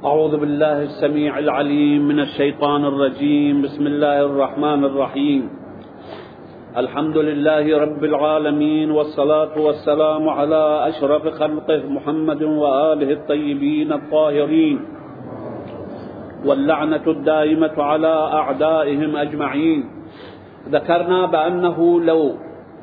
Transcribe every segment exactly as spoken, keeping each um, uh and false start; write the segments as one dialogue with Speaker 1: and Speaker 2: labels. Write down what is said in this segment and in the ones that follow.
Speaker 1: أعوذ بالله السميع العليم من الشيطان الرجيم. بسم الله الرحمن الرحيم. الحمد لله رب العالمين، والصلاة والسلام على أشرف خلقه محمد وآله الطيبين الطاهرين، واللعنة الدائمة على أعدائهم أجمعين. ذكرنا بأنه لو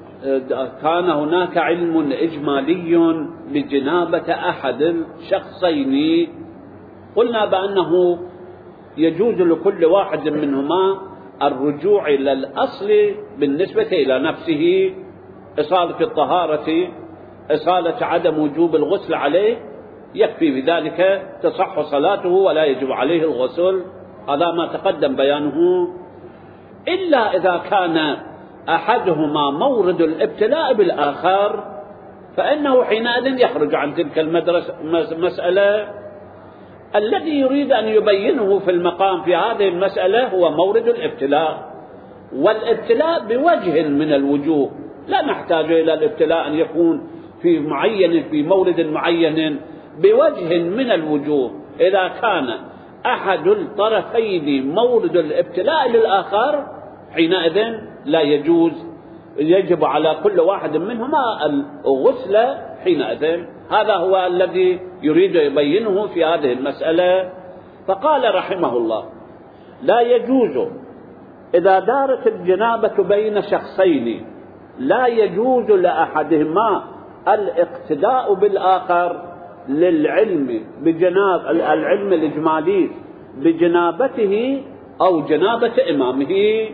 Speaker 1: كان هناك علم إجمالي بجنابة أحد الشخصين قلنا بأنه يجوز لكل واحد منهما الرجوع إلى الأصل بالنسبة إلى نفسه، إصالة الطهارة، إصالة عدم وجوب الغسل عليه، يكفي بذلك تصح صلاته ولا يجب عليه الغسل. هذا ما تقدم بيانه. إلا إذا كان أحدهما مورد الابتلاء بالآخر فإنه حينئذ يخرج عن تلك المسألة. الذي يريد أن يبينه في المقام في هذه المسألة هو مورد الابتلاء، والابتلاء بوجه من الوجوه، لا نحتاج إلى الابتلاء أن يكون في معين في مورد معين، بوجه من الوجوه. إذا كان أحد الطرفين مورد الابتلاء للآخر حينئذ لا يجوز، يجب على كل واحد منهما الغسل حينئذ. هذا هو الذي يريد يبينه في هذه المسألة. فقال رحمه الله: لا يجوز إذا دارت الجنابة بين شخصين لا يجوز لأحدهما الاقتداء بالآخر للعلم بجناب العلم الإجمالي بجنابته أو جنابة إمامه.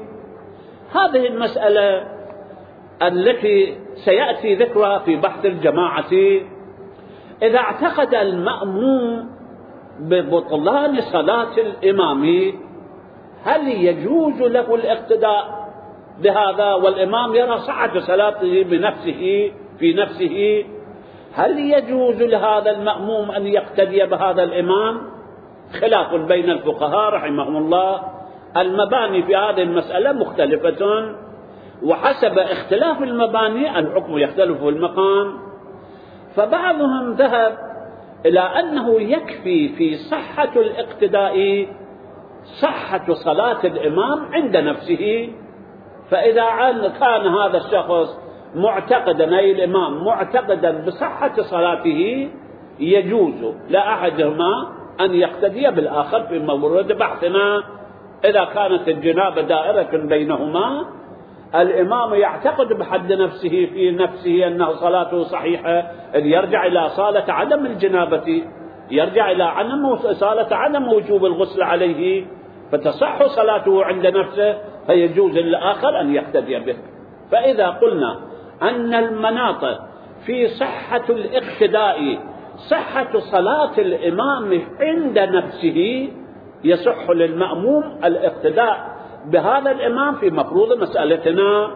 Speaker 1: هذه المسألة التي سيأتي ذكرها في بحث الجماعة. إذا اعتقد المأموم ببطلان صلاة الإمام هل يجوز له الاقتداء بهذا والإمام يرى صحة صلاته بنفسه في نفسه؟ هل يجوز لهذا المأموم أن يقتدي بهذا الإمام؟ خلاف بين الفقهاء رحمهم الله. المباني في هذه المسألة مختلفة، وحسب اختلاف المباني الحكم يختلف في المقام. فبعضهم ذهب إلى أنه يكفي في صحة الاقتداء صحة صلاة الإمام عند نفسه. فإذا كان هذا الشخص معتقدا، أي الإمام معتقدا بصحة صلاته، يجوز لأحدهما أن يقتدي بالآخر في مورد بحثنا. إذا كانت الجنابة دائرة بينهما، الإمام يعتقد بحد نفسه في نفسه أنه صلاته صحيحة، أن يرجع إلى إصالة عدم الجنابة، يرجع إلى عدم إصالة عدم وجوب الغسل عليه، فتصح صلاته عند نفسه، فيجوز للآخر أن يقتدي به. فإذا قلنا أن المناط في صحة الاقتداء صحة صلاة الإمام عند نفسه، يصح للمأموم الاقتداء بهذا الإمام في مفروض مسألتنا.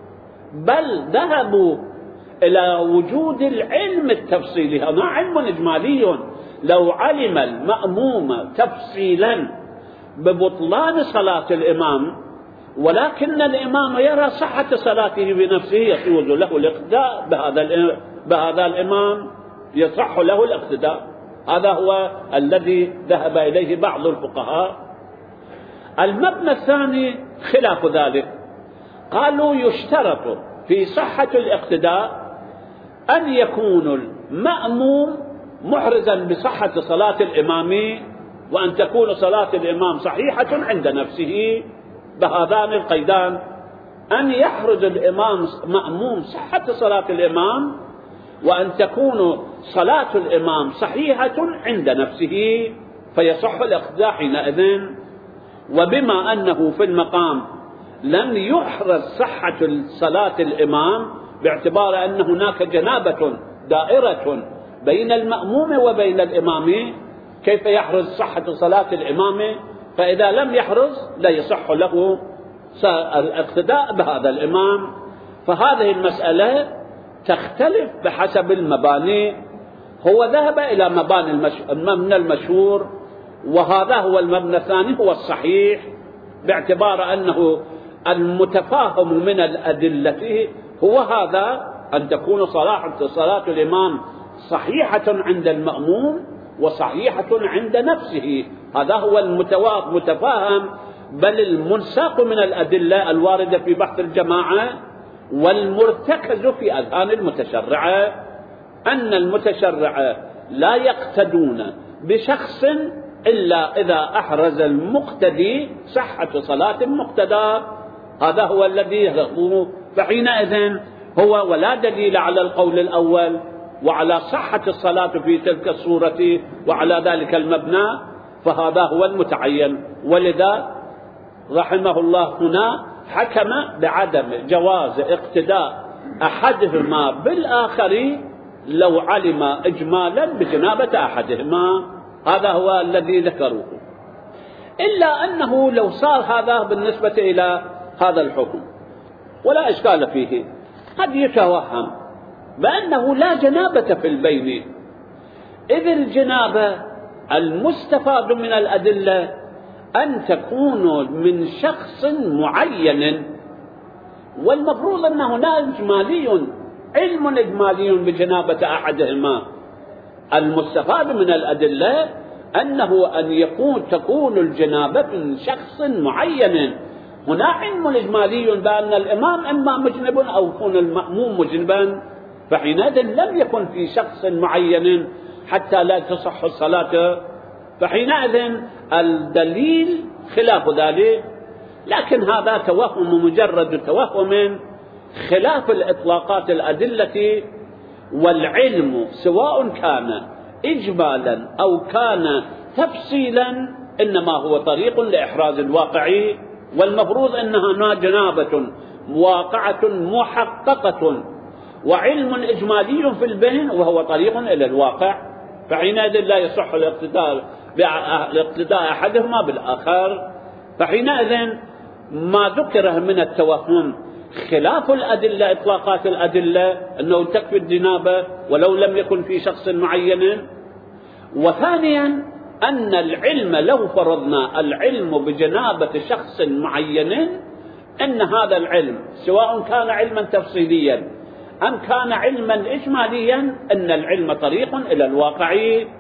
Speaker 1: بل ذهبوا إلى وجود العلم التفصيلي، هذا علم إجمالي. لو علم المأموم تفصيلا ببطلان صلاة الإمام ولكن الإمام يرى صحة صلاته بنفسه، يجوز له الاقتداء بهذا بهذا الإمام، يصح له الاقتداء. هذا هو الذي ذهب إليه بعض الفقهاء. المبنى الثاني خلاف ذلك، قالوا يشترط في صحة الاقتداء أن يكون المأموم محرزا بصحة صلاة الإمام، وأن تكون صلاة الإمام صحيحة عند نفسه، بهذان القيدان: أن يحرز الإمام مأموم صحة صلاة الإمام، وأن تكون صلاة الإمام صحيحة عند نفسه، فيصح الاقتداء حينئذ. وبما أنه في المقام لم يحرز صحة صلاة الإمام باعتبار أن هناك جنابة دائرة بين المأموم وبين الإمام، كيف يحرز صحة صلاة الإمام؟ فإذا لم يحرز لا يصح له الاقتداء بهذا الإمام. فهذه المسألة تختلف بحسب المباني. هو ذهب إلى مباني المبنى المشهور، وهذا هو المبنى الثاني هو الصحيح، باعتبار أنه المتفاهم من الأدلة هو هذا، أن تكون صلاة صلاة الإمام صحيحة عند المأموم، وصحيحة عند نفسه، هذا هو المتفاهم بل المنساق من الأدلة الواردة في بحث الجماعة والمرتكز في أذهان المتشرعة، أن المتشرعة لا يقتدون بشخص إلا إذا أحرز المقتدي صحة صلاة المقتدى، هذا هو الذي يهمه. فحينئذ هو ولا دليل على القول الأول وعلى صحة الصلاة في تلك الصورة وعلى ذلك المبنى، فهذا هو المتعين. ولذا رحمه الله هنا حكم بعدم جواز اقتداء أحدهما بالآخر لو علم إجمالا بجنابة أحدهما، هذا هو الذي ذكروه. إلا أنه لو صار هذا بالنسبة إلى هذا الحكم ولا إشكال فيه، قد يتوهم بأنه لا جنابة في البين، إذ الجنابة المستفاد من الأدلة أن تكون من شخص معين، والمفروض أن هنا إجمالي علم إجمالي بجنابة أحدهما. المستفاد من الأدلة أنه أن يكون تكون الجنابة من شخص معين، هنا علم إجمالي بأن الإمام إما مجنب أو يكون المأموم مجنبا، فحينئذ لم يكن في شخص معين حتى لا تصح الصلاة، فحينئذ الدليل خلاف ذلك. لكن هذا توهم، مجرد توهم خلاف الإطلاقات الأدلة، والعلم سواء كان إجمالا أو كان تفصيلا إنما هو طريق لإحراز الواقع، والمفروض أنها جنابة واقعة محققة وعلم إجمالي في البين وهو طريق إلى الواقع، فحينئذ لا يصح الاقتداء بالاقتداء أحدهما بالآخر. فحينئذ ما ذكره من التوهم خلاف الأدلة، إطلاقات الأدلة، أنه تكفي الجنابة ولو لم يكن في شخص معين. وثانيا أن العلم لو فرضنا العلم بجنابة شخص معين، أن هذا العلم سواء كان علما تفصيليا أم كان علما إجماليا أن العلم طريق إلى الواقع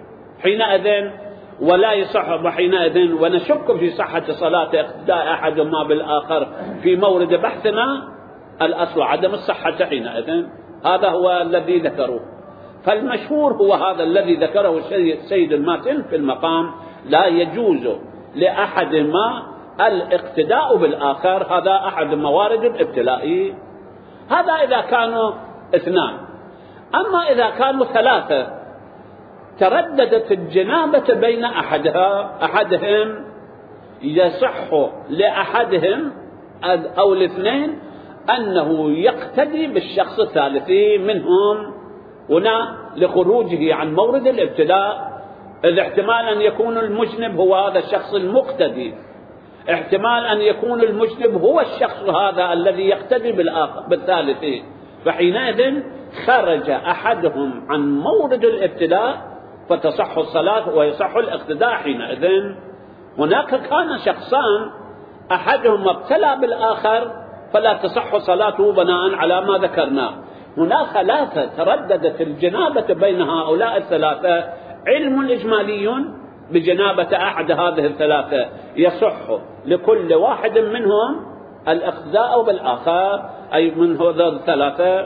Speaker 1: حينئذ، ولا يصح حينئذ ونشك في صحة صلاة اقتداء أحدهما بالآخر في مورد بحثنا، الأصل عدم الصحة حينئذ. هذا هو الذي ذكروه. فالمشهور هو هذا الذي ذكره السيد الماتن في المقام، لا يجوز لأحدهما الاقتداء بالآخر، هذا أحد موارد الابتلاء. هذا إذا كانوا اثنان. أما إذا كانوا ثلاثة ترددت الجنابة بين أحدها أحدهم، يصح لأحدهم أو الاثنين أنه يقتدي بالشخص الثالث منهم، هنا لخروجه عن مورد الابتلاء. إذ احتمال أن يكون المجنب هو هذا الشخص المقتدي، احتمال أن يكون المجنب هو الشخص هذا الذي يقتدي بالثالث، فحينئذ خرج أحدهم عن مورد الابتلاء فتصح الصلاة ويصح الاقتداء حينئذ. هناك كان شخصان أحدهما ابتلى بالآخر فلا تصح صلاته بناء على ما ذكرنا. هناك ثلاثة ترددت الجنابة بين هؤلاء الثلاثة، علم إجمالي بجنابة أحد هذه الثلاثة يصح لكل واحد منهم الاقتداء بالآخر، أي من هذول الثلاثة،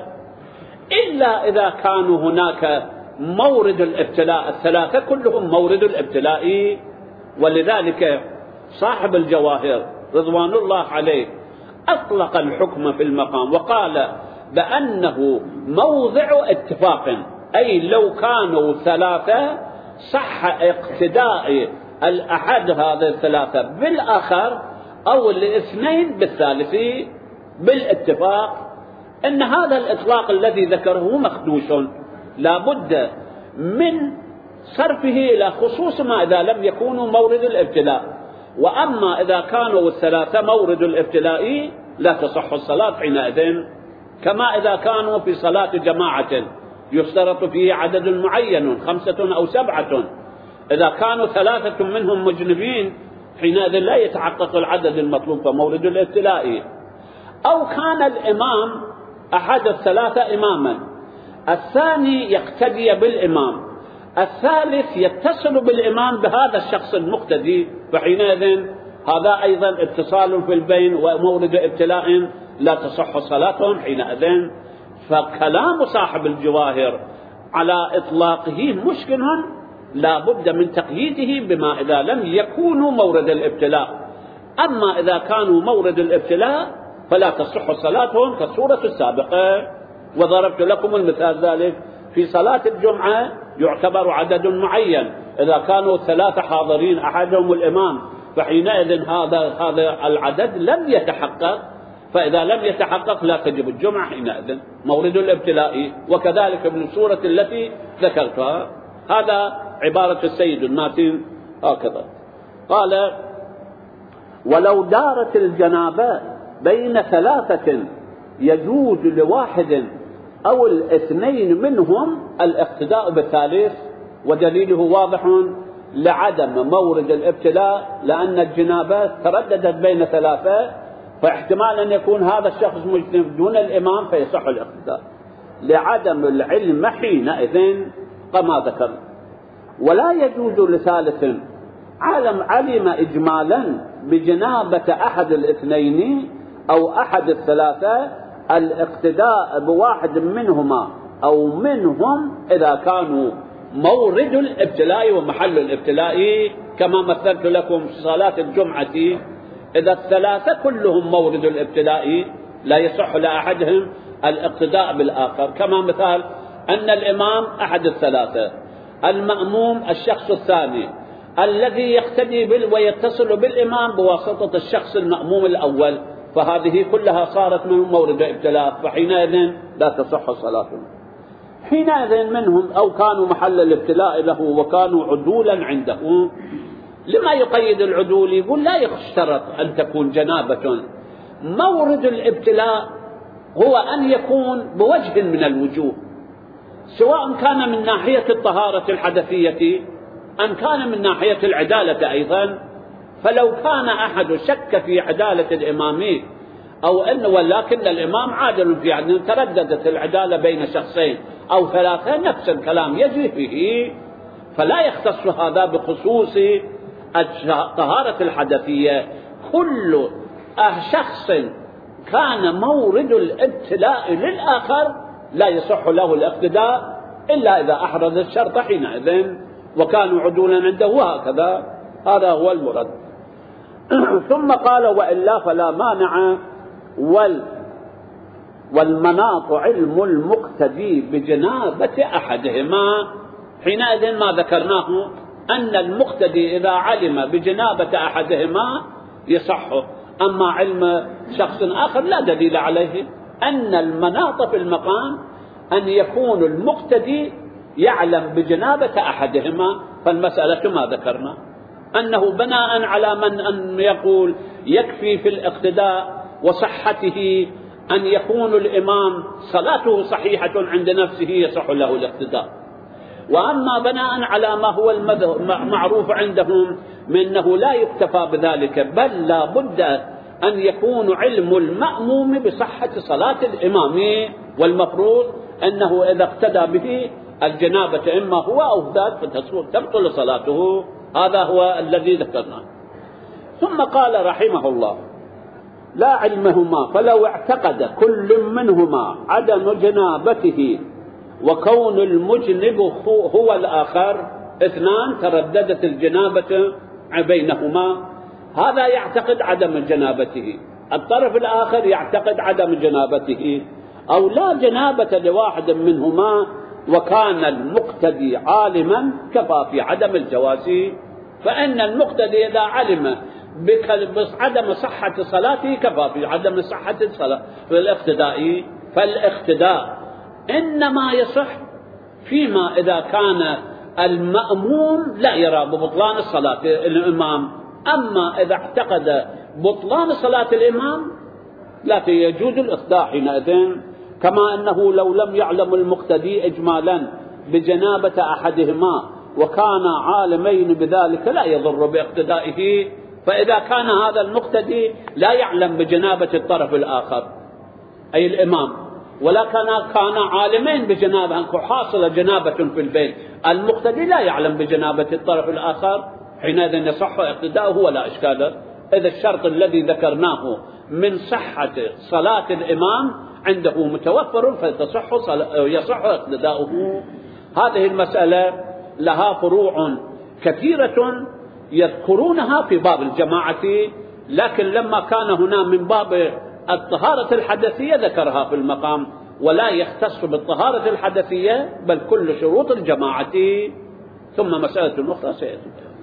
Speaker 1: إلا إذا كانوا هناك مورد الابتلاء، الثلاثة كلهم مورد الابتلاء. ولذلك صاحب الجواهر رضوان الله عليه أطلق الحكم في المقام وقال بأنه موضع اتفاق، أي لو كانوا ثلاثة صح اقتداء الأحد هذه الثلاثة بالآخر أو الاثنين بالثالث بالاتفاق. إن هذا الإطلاق الذي ذكره مخدوش، لا بد من صرفه إلى خصوص ما إذا لم يكونوا مورد الابتلاء. وأما إذا كانوا الثلاثة مورد الابتلاء لا تصح الصلاة حينئذ، كما إذا كانوا في صلاة جماعة يشترط فيه عدد معين خمسة أو سبعة، إذا كانوا ثلاثة منهم مجنبين حينئذ لا يتحقق العدد المطلوب فمورد الابتلاء. أو كان الإمام أحد الثلاثة إماما، الثاني يقتدي بالإمام، الثالث يتصل بالإمام بهذا الشخص المقتدي، فحينئذ هذا أيضا اتصال في البين ومورد ابتلاء لا تصح صلاتهم حينئذ. فكلام صاحب الجواهر على إطلاقه مشكل، لا بد من تقييده بما إذا لم يكونوا مورد الابتلاء. أما إذا كانوا مورد الابتلاء فلا تصح صلاتهم كالصورة السابقة. وضربت لكم المثال ذلك في صلاة الجمعة يعتبر عدد معين، إذا كانوا ثلاثة حاضرين أحدهم الإمام فحينئذ هذا هذا العدد لم يتحقق، فإذا لم يتحقق لا تجب الجمعة حينئذ مورد الابتلاء. وكذلك بالصورة التي ذكرتها. هذا عبارة السيد الماتين هكذا قال: ولو دارت الجنابة بين ثلاثة يجوز لواحد أو الاثنين منهم الاقتداء بالثالث. ودليله واضح لعدم مورد الابتلاء، لأن الجنابة ترددت بين ثلاثة، فاحتمال أن يكون هذا الشخص مجنب دون الإمام فيصح الاقتداء لعدم العلم حينئذ كما ذكر. ولا يجوز لثالث علم علم إجمالا بجنابة أحد الاثنين أو أحد الثلاثة الاقتداء بواحد منهما أو منهم إذا كانوا مورد الابتلاء ومحل الابتلاء، كما مثلت لكم في صلاة الجمعة إذا الثلاثة كلهم مورد الابتلاء لا يصح لأحدهم الاقتداء بالآخر، كما مثال أن الإمام أحد الثلاثة، المأموم الشخص الثاني الذي يقتدي بال ويتصل بالإمام بواسطة الشخص المأموم الأول، فهذه كلها صارت من مورد ابتلاء، فحينئذ لا تصح صلاتهم. حينئذ منهم أو كانوا محل الابتلاء له وكانوا عدولا عنده. لما يقيد العدول؟ يقول لا يشترط أن تكون جنابة، مورد الابتلاء هو أن يكون بوجه من الوجوه، سواء كان من ناحية الطهارة الحدثية أم كان من ناحية العدالة أيضا. فلو كان أحد شك في عدالة الإمام أو أن ولكن الإمام عادل في عدل، ترددت العدالة بين شخصين أو ثلاثة نفس الكلام يجري فيه، فلا يختص هذا بخصوص الطهارة الحدثية. كل شخص كان مورد الابتلاء للآخر لا يصح له الاقتداء إلا إذا أحرز الشرط حينئذ وكانوا عدولا عنده، وهكذا هذا هو المراد. ثم قال: وإلا فلا مانع وال والمناط علم المقتدي بجنابة أحدهما. حينئذ ما ذكرناه أن المقتدي إذا علم بجنابة أحدهما يصح، أما علم شخص آخر لا دليل عليه. أن المناط في المقام أن يكون المقتدي يعلم بجنابة أحدهما، فالمسألة ما ذكرنا أنه بناء على من أن يقول يكفي في الاقتداء وصحته أن يكون الإمام صلاته صحيحة عند نفسه يصح له الاقتداء. وأما بناء على ما هو المعروف عندهم من أنه لا يكتفى بذلك، بل لا بد أن يكون علم المأموم بصحة صلاة الإمام، والمفروض أنه إذا اقتدى به الجنابة إما هو أو ذات فتبطل صلاته. هذا هو الذي ذكرناه. ثم قال رحمه الله: لا علمهما، فلو اعتقد كل منهما عدم جنابته وكون المجنب هو الآخر، اثنان ترددت الجنابة بينهما، هذا يعتقد عدم جنابته، الطرف الآخر يعتقد عدم جنابته، أو لا جنابة لواحد منهما وكان المقتدي عالما كفى في عدم الجواز. فإن المقتدي إذا علم بعدم صحة صلاته كفى في عدم صحة الصلاة في الاقتداء. فالاقتداء إنما يصح فيما إذا كان المأموم لا يرى ببطلان الصلاة الإمام، أما إذا اعتقد بطلان صلاة الإمام لا يجوز الإقتداء حينئذ. كما أنه لو لم يعلم المقتدي إجمالا بجنابة أحدهما وكان عالمين بذلك لا يضر باقتدائه. فإذا كان هذا المقتدي لا يعلم بجنابة الطرف الآخر أي الإمام، ولكن كان عالمين بجنابة أنه حاصل جنابة في البيت، المقتدي لا يعلم بجنابة الطرف الآخر، حينئذ يصح اقتداؤه ولا إشكال. إذا الشرط الذي ذكرناه من صحة صلاة الإمام عنده متوفر فتصح يصح اقتداؤه. هذه المسألة لها فروع كثيرة يذكرونها في باب الجماعة، لكن لما كان هنا من باب الطهارة الحدثية ذكرها في المقام، ولا يختص بالطهارة الحدثية بل كل شروط الجماعة. ثم مسألة أخرى سيأتي.